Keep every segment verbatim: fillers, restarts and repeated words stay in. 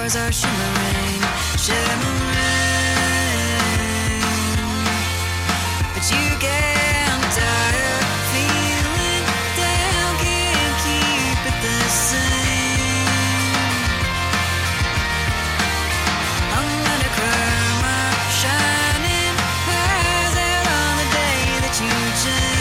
stars are shimmering, shimmering. But you can't tire, feeling down, can't keep it the same. I'm gonna cry my shining eyes out on the day that you change.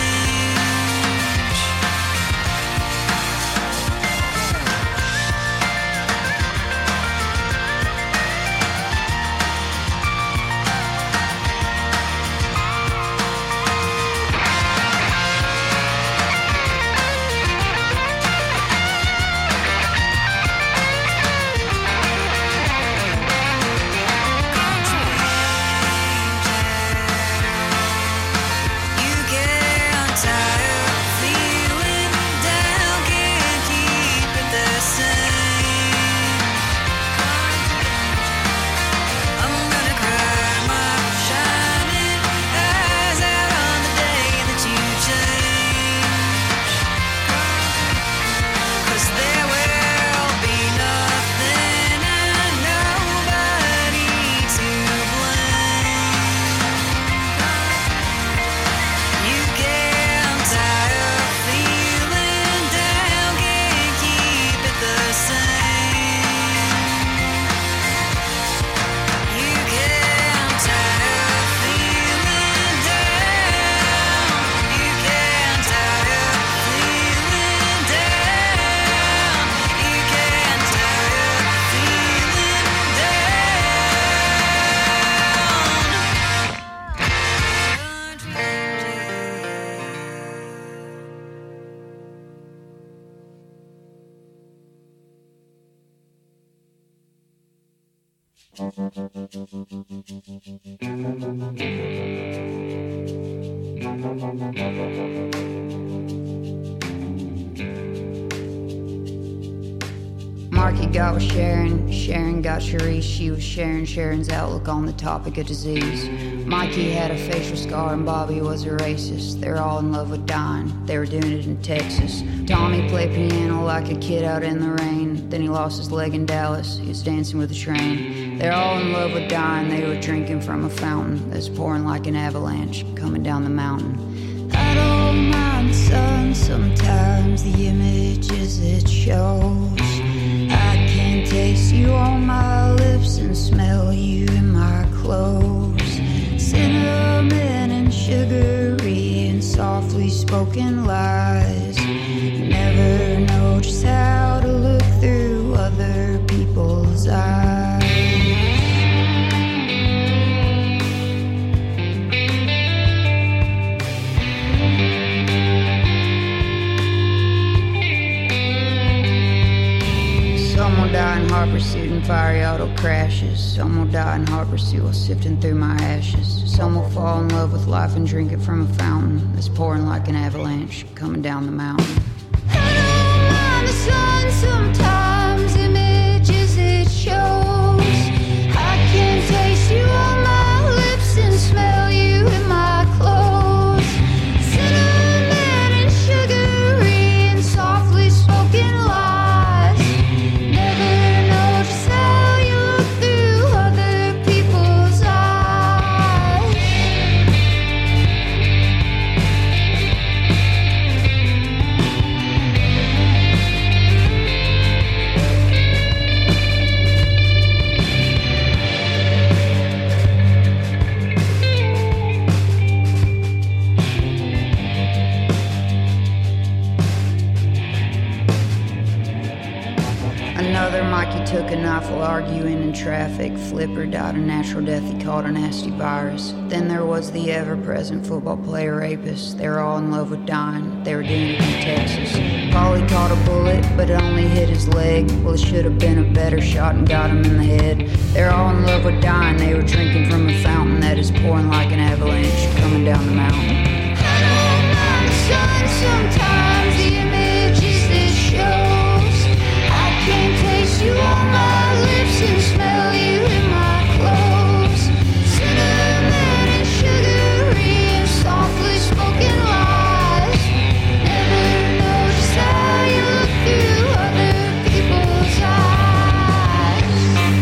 Marky got with Sharon, Sharon got Sharice, she was sharing Sharon's outlook on the topic of disease. Mikey had a facial scar and Bobby was a racist. They're all in love with dying, they were doing it in Texas. Tommy played piano like a kid out in the rain. Then he lost his leg in Dallas, he was dancing with a train. They're all in love with dying, they were drinking from a fountain that's pouring like an avalanche coming down the mountain. I don't mind the sun, sometimes the images it shows. I can taste you on my lips and smell you in my clothes. Cinnamon and sugary and softly spoken lies. You never know just how to look through other people's eyes. Some will die in hot pursuit and fiery auto crashes. Some will die in hot pursuit while sifting through my ashes. Some will fall in love with life and drink it from a fountain that's pouring like an avalanche coming down the mountain. I don't mind the sun, sometimes images it shows. I can taste you on my lips and smell you in my clothes. Cinnamon and sugary and softly spoken lies. Never know just how you look through other people's eyes. Another Mikey took a knife while arguing in traffic. Flipper died a natural death, he caught a nasty virus. Then there was the ever-present football player rapist. They were all in love with dying, they were doing it in Texas. Polly caught a bullet, but it only hit his leg. Well, it should have been a better shot and got him in the head. They're all in love with dying, they were drinking from a fountain that is pouring like an avalanche coming down the mountain. I don't mind the sun, sometimes the images it shows. I can taste you on my lips and smell you in my clothes. Cinnamon and sugary and softly spoken lies. Never know just how you look through other people's eyes.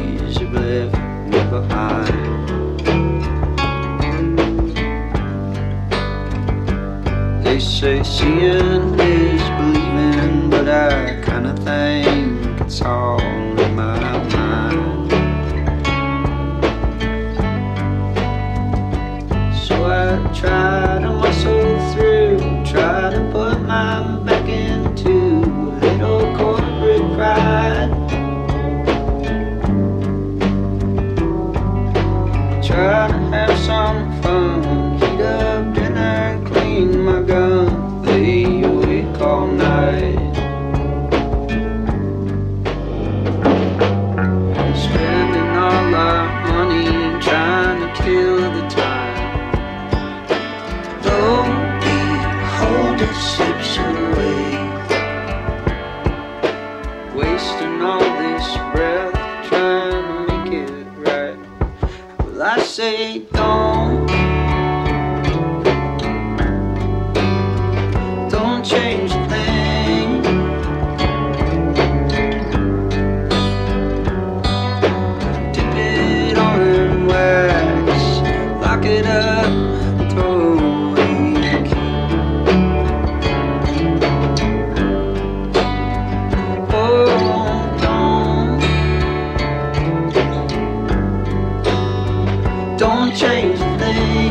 memories have left me behind. They say seeing is believing, but I kinda think it's all in my mind. So I try to muscle through, try to put my back into a little corporate pride. Try to have some fun, heat up dinner, clean my gun, lay awake all night. Spending all our money trying to kill the time. Lo and behold, it slips away. Wasting all this breath trying to make it right. Well, I say don't, don't change a thing. Dip it on in wax, lock it up, throw away the key. Oh, don't, don't change a thing.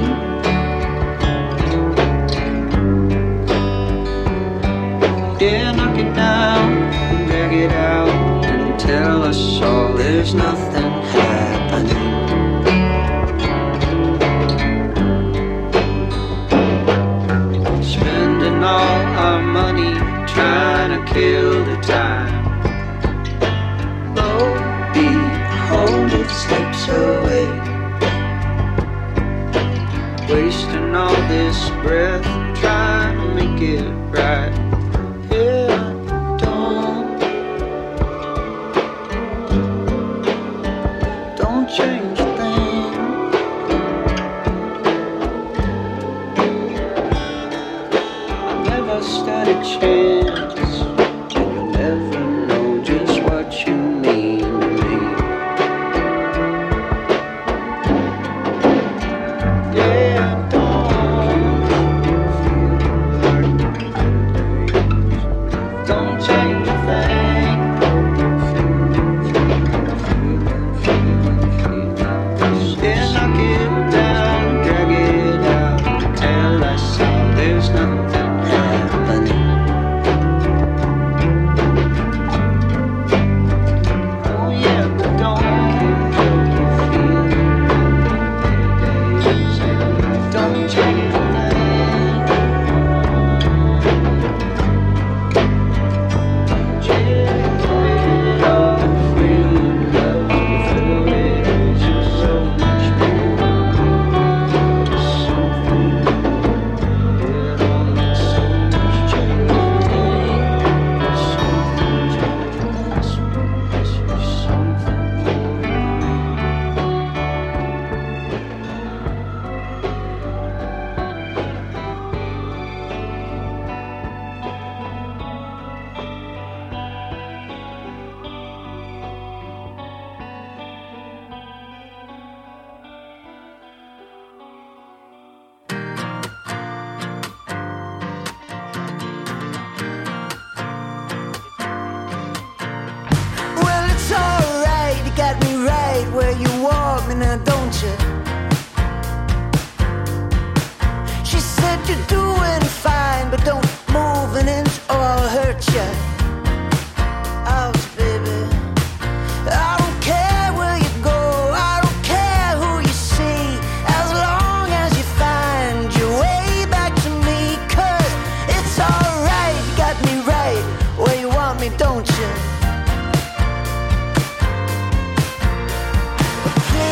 Yeah, knock it down, drag it out, and tell us all there's nothing happening. Spending all our money trying to kill the time. Lo and behold, it slips away. Wasting all this breath trying to make it right. Yeah, don't, don't change a thing. I never stood a chance, and you'll never know just what you mean to me. Yeah, don't, don't change a thing. Yeah, knock it down, drag it out, tell us all there's nothing happening. Oh yeah, but don't feel don't change a thing. Just it all free, love before it is so much more. Something, it all makes so much change a thing. Something just must be something more. Well, it's alright, you got me right where you want me now, don't you? She said you're doing fine, but don't move an inch or I'll hurt you. Ouch, baby. I don't care where you go, I don't care who you see, as long as you find your way back to me. 'Cause it's alright, you got me right where you want me, don't you?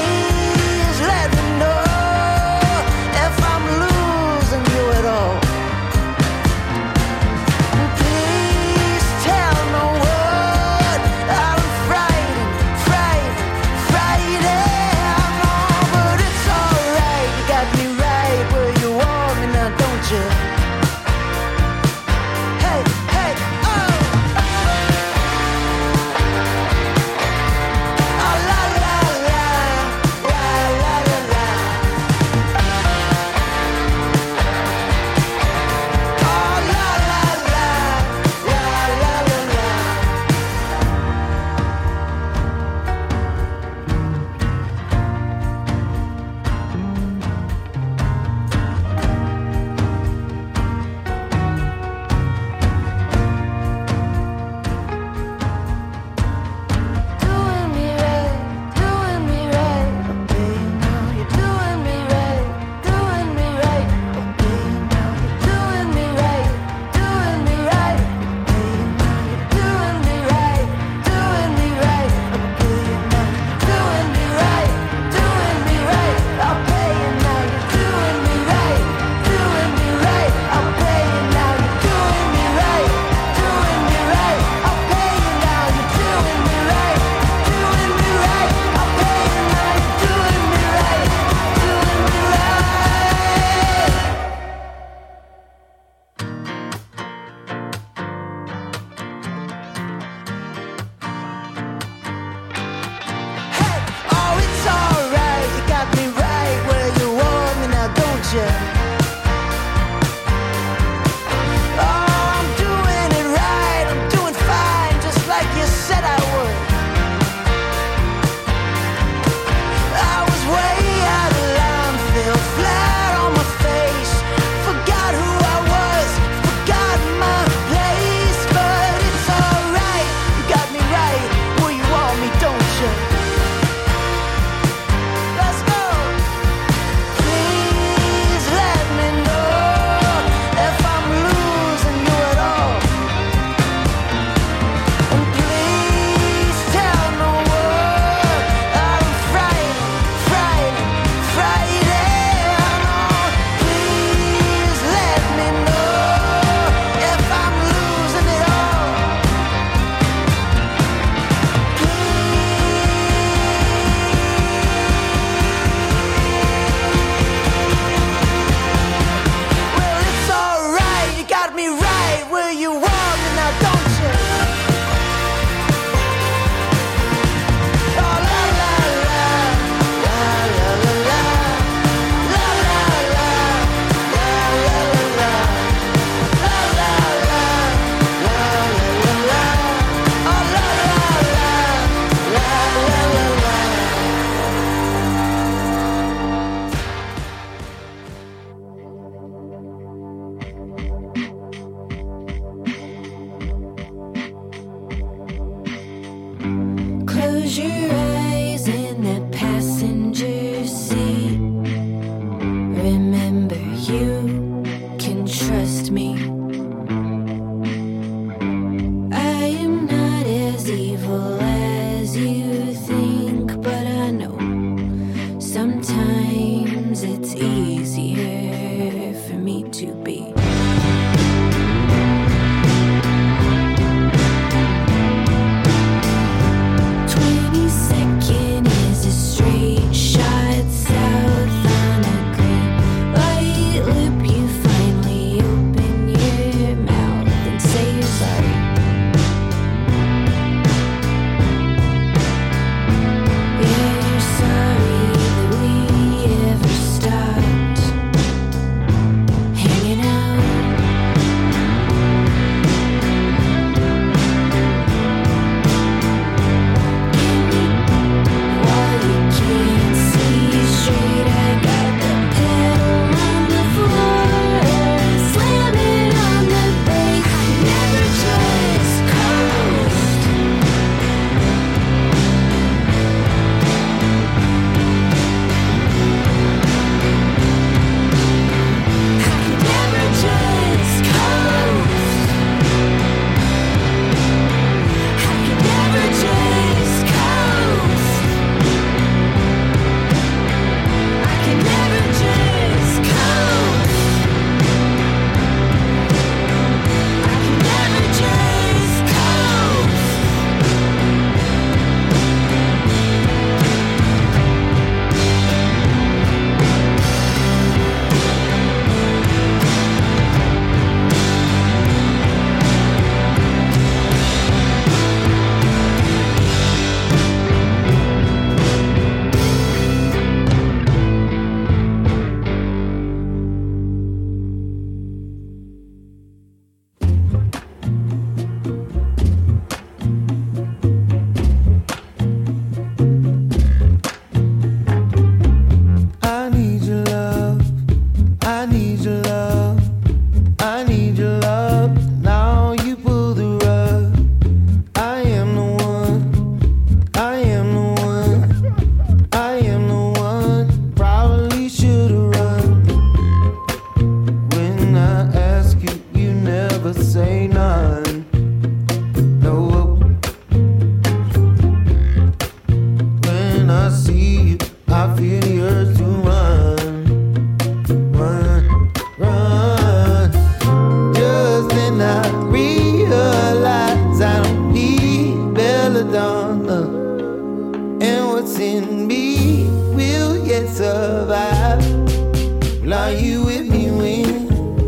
feel the urge to run, run, run. Just then I realize I don't need belladonna, and what's in me will yet survive. Well, are you with me when,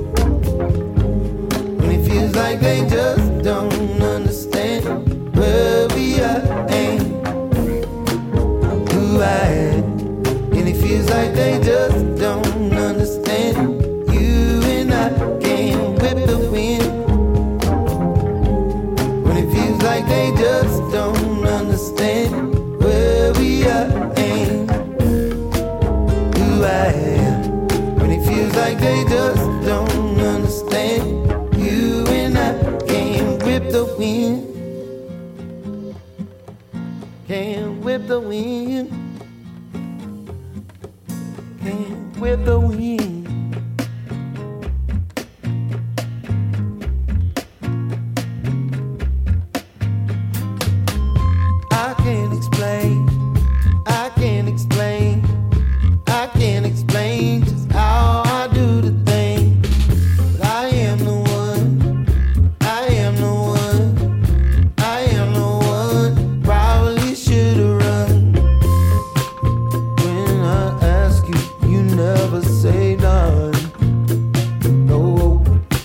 when it feels like they just don't understand where we are and who I am? And it feels like they just don't understand. You and I can't whip the wind. When it feels like they just don't understand where we are and who I am. When it feels like they just don't understand. You and I can't whip the wind. Can't whip the wind. Can't whip the wind. I can't explain. I can't explain. I can't explain just how I do the thing. But I am the one. I am the one. I am the one. Probably should've run. When I ask you, you never say none. No.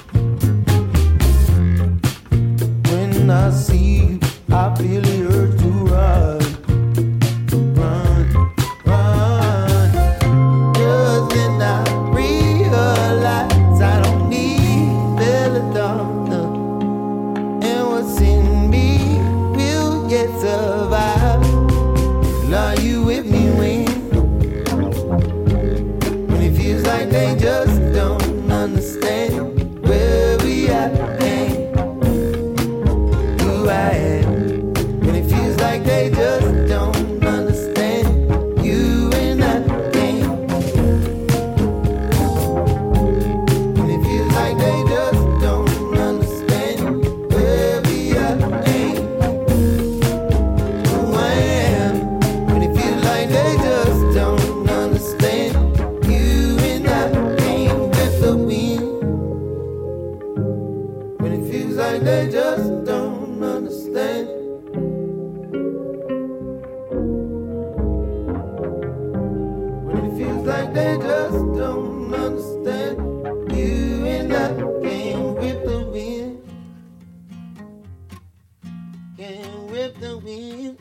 When I see you, I feel the urge to run. Run, run. Just then I realize I don't need belladonna, and what's in me will yet survive. Well, are you with me when, when it feels like they just don't understand where we are and who I am? When it feels like they just don't understand. You and I can't. When it feels like they just don't understand where we are and who I am. When it feels like they just don't understand. You and I can't whip the wind. When it feels like they just don't understand. When it feels like they just don't understand. You and I can't whip the wind. Can't whip the wind.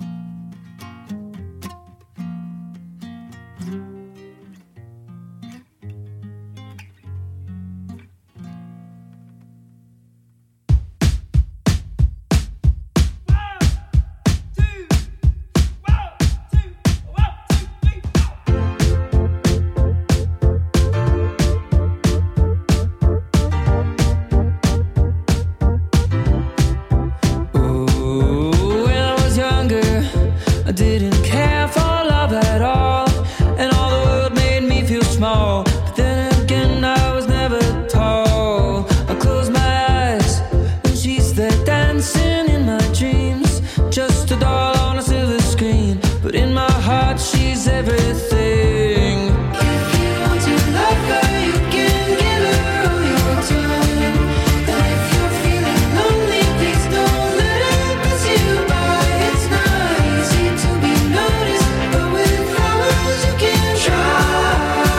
Ooh, when I was younger, I didn't care for love at all, and all the world made me feel small. But then again, I was never tall. I close my eyes, and she's there dancing in my dreams, just a doll on a silver screen. But in my heart, she's everything. If you want to love her, you can give her all your time. And if you're feeling lonely, please don't let it pass you by. It's not easy to be noticed, but with flowers you can try.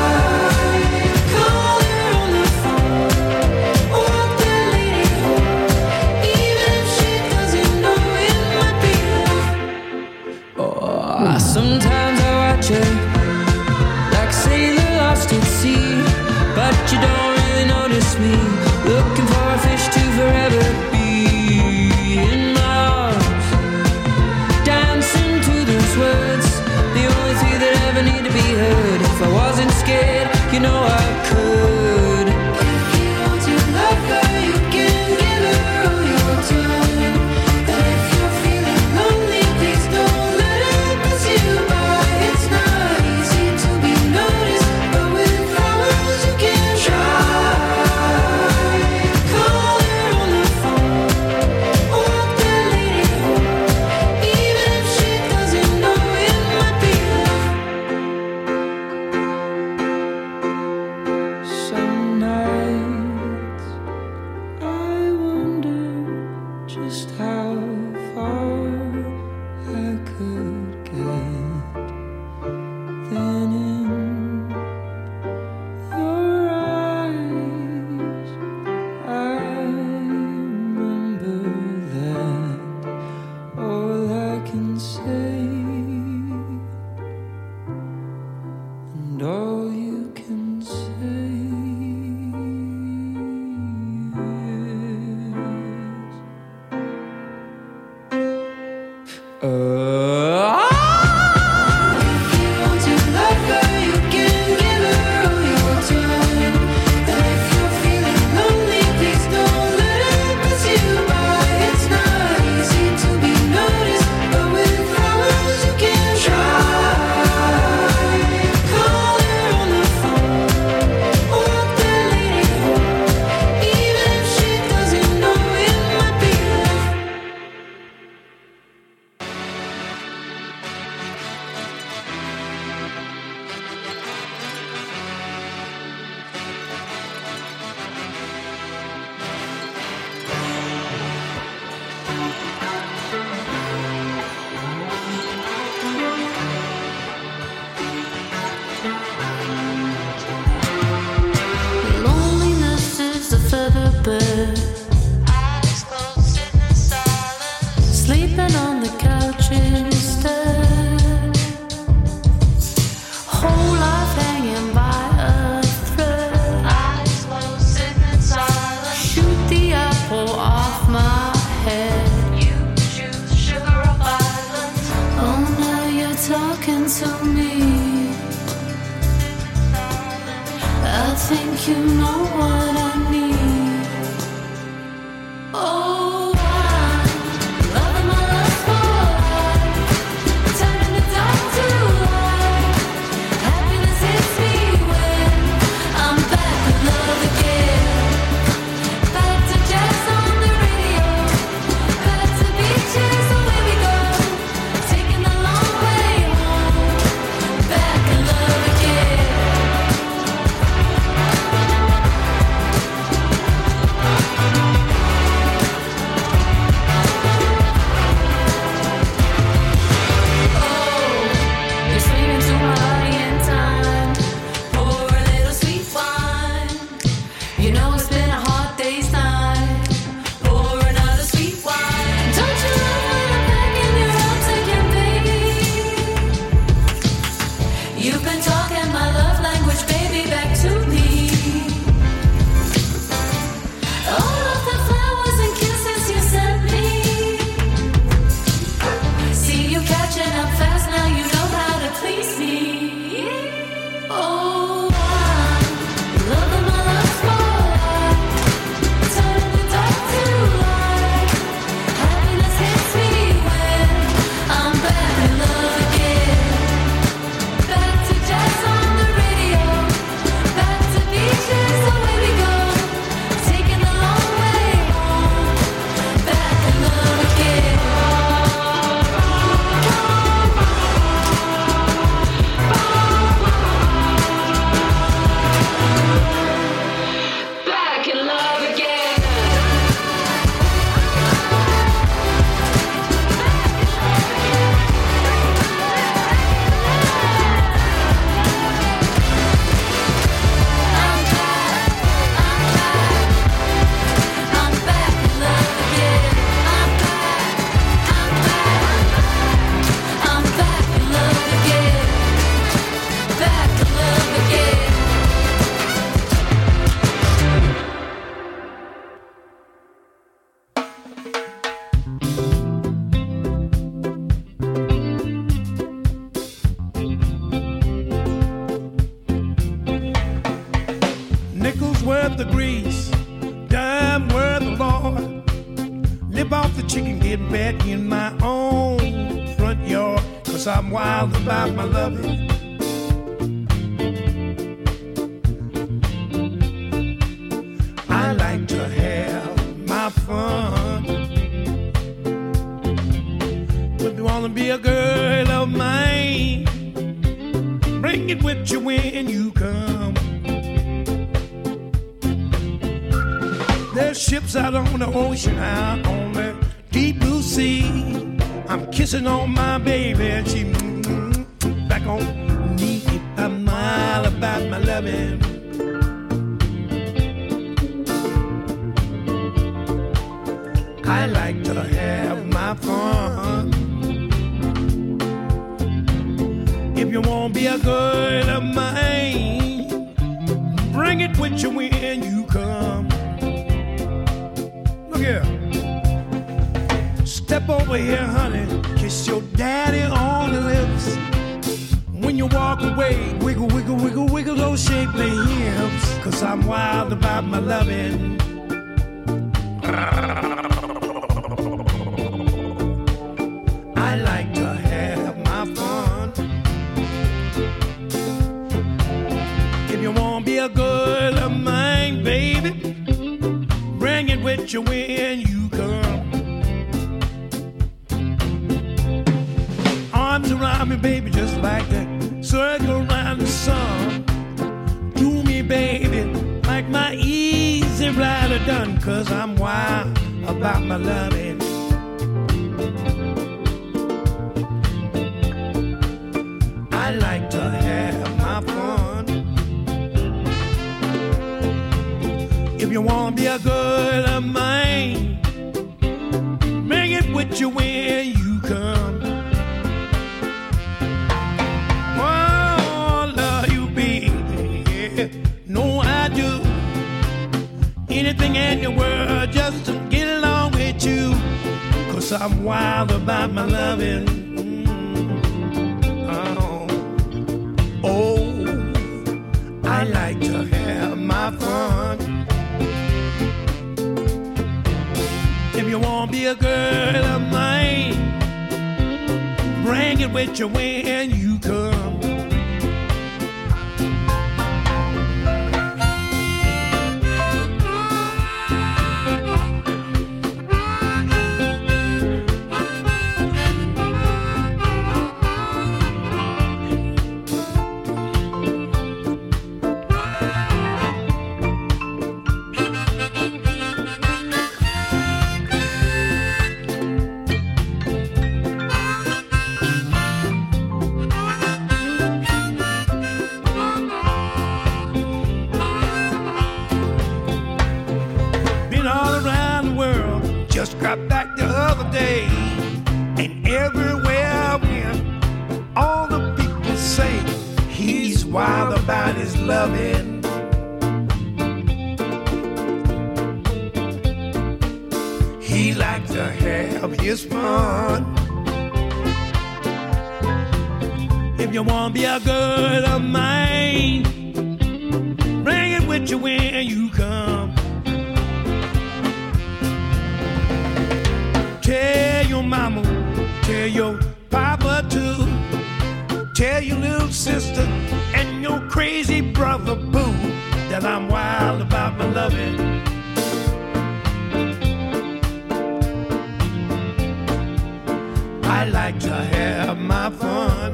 Call her on the phone, walk that lady home, even if she doesn't know it might be love. Oh, sometimes I watch her like a sailor lost at sea, but you don't really notice me, looking for a fish to forever be in my arms, dancing to those words, the only three that ever need to be heard. If I wasn't scared, you know I could. If you want to love her, you can give her all your time. And if you're feeling lonely, please don't let it pass you by. It's not easy to be noticed, but with flowers you can try. Call her on the phone, walk that lady home, even if she doesn't know it might be love. think you know what I need. Oh, I'm loving my last boy, turning the dark to light. Happiness hits me when I'm back in love again. Back to jazz on the radio, back to beaches, away we go, taking the long way home. Back in love again. You're swinging to my body in time. Pour a little sweet wine. You know it's been a hard day's time. Pour another sweet wine. Don't you love when I'm back in your arms again, baby? You've been talking my love language, baby, back to me. All of the flowers and kisses you sent me. See you catching up fast now, you know how to please me. Oh, I'm loving my last boy, turning the dark to light. Happiness hits me when I'm back in love again. Back to jazz on the radio, back to beaches, away we go, taking the long way home. Back in love again. Back in love again. I'm back, I'm back, I'm back in love again. I'm back, I'm back, I'm back in love again. Back in love again. Nickels worth of grease, dime worth of Lord. Live off the chicken, get back in my own front yard. Cause I'm wild about my loving. I like to have my fun. But you wanna be a girl of mine, bring it with you when you come. There's ships out on the ocean, out on the deep blue sea. I'm kissing on my baby and she mm, back on me. I'm wild about my loving. I like to have my fun. If you wanna be a girl of mine, bring it with you when you come. Look here. Step over here, honey. Kiss your daddy on the lips. When you walk away, wiggle, wiggle, wiggle, wiggle those shapely hips. Cause I'm wild about my loving. I like to have my fun. If you wanna be a girl of mine, baby, bring it with you when you come. Arms around me, baby, just like that. Circle around the sun. Do me, baby, like my easy rider done. Cause I'm wild about my loving. I like to have my fun. If you wanna be a girl of mine, bring it with you when you come. Oh, love you, baby. Yeah. No, I do anything in the world just to get along with you. Cause I'm wild about my loving. Mm. Oh, oh, I like to have my my fun. If you want to be a girl of mine, bring it with you when you come. Just got back the other day, and everywhere I went, all the people say he's wild about his loving. He likes to have his fun. If you want to be a girl of mine, bring it with you when you come. Tell your mama, tell your papa too. Tell your little sister and your crazy brother boo that I'm wild about my loving. I like to have my fun.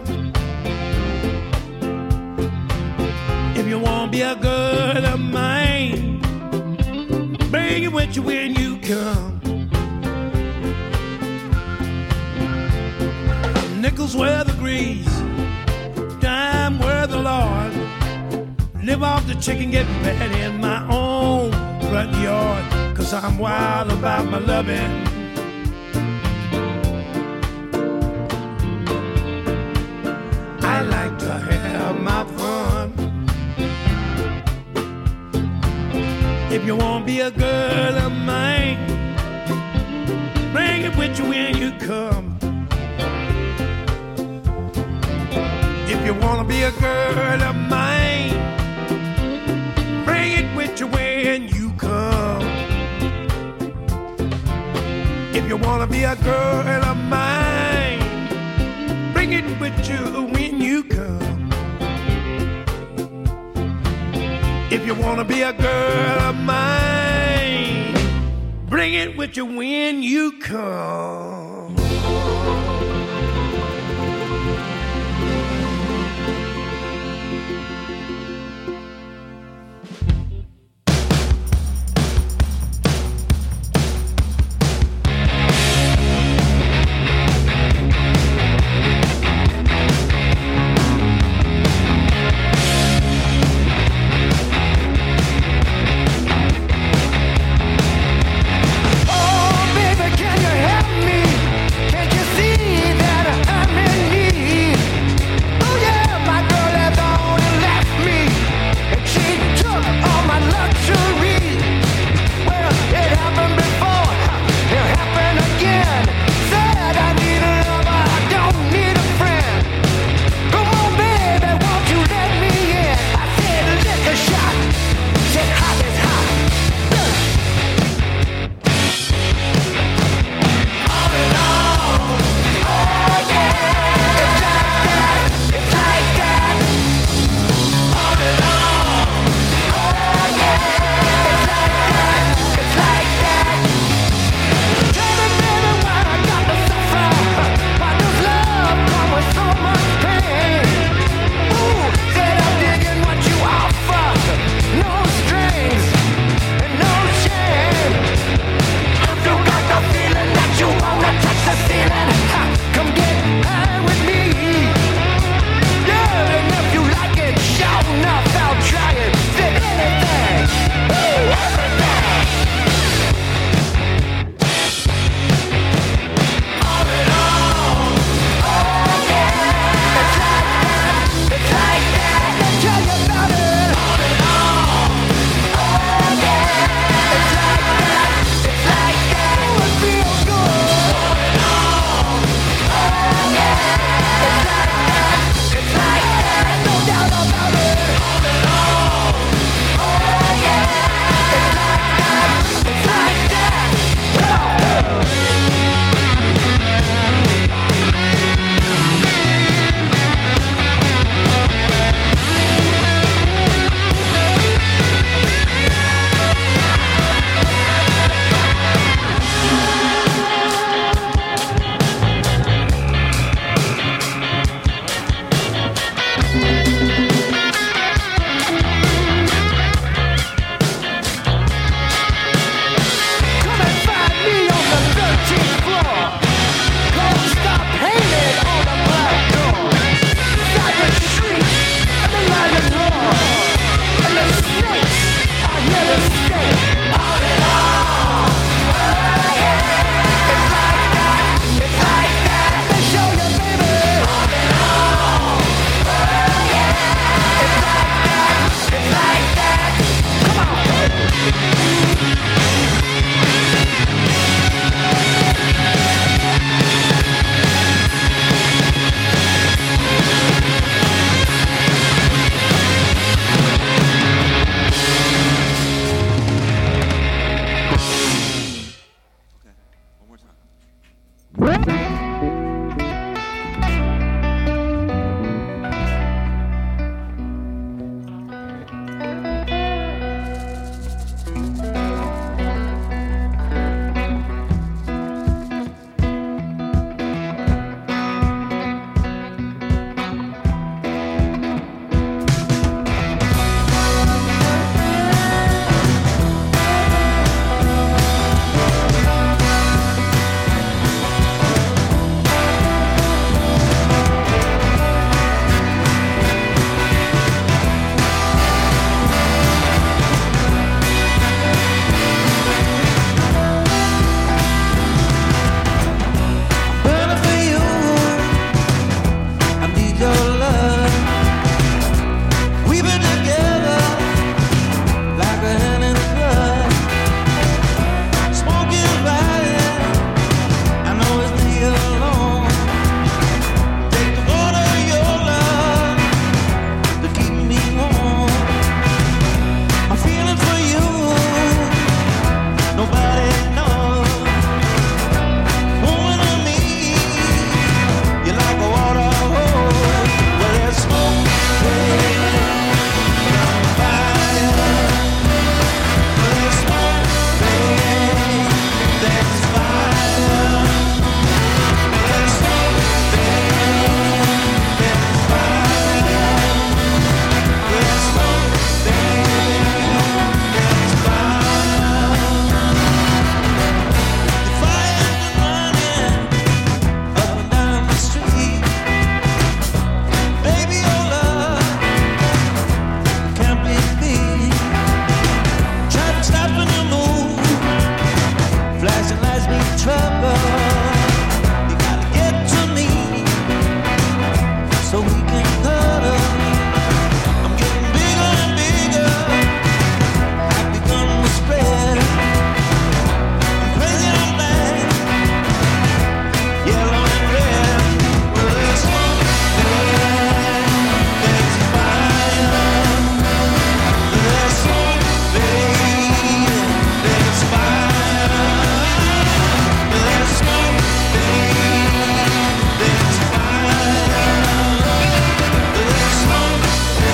If you want to be a girl of mine, bring it with you when you come. Nickels where the grease, dime where the Lord. Live off the chicken, get fat in my own front yard, 'cause I'm wild about my loving. I like to have my fun. If you want to be a girl of mine, bring it with you when you come. If you want to be a girl of mine, bring it with you when you come. If you want to be a girl of mine, bring it with you when you come. If you want to be a girl of mine, bring it with you when you come.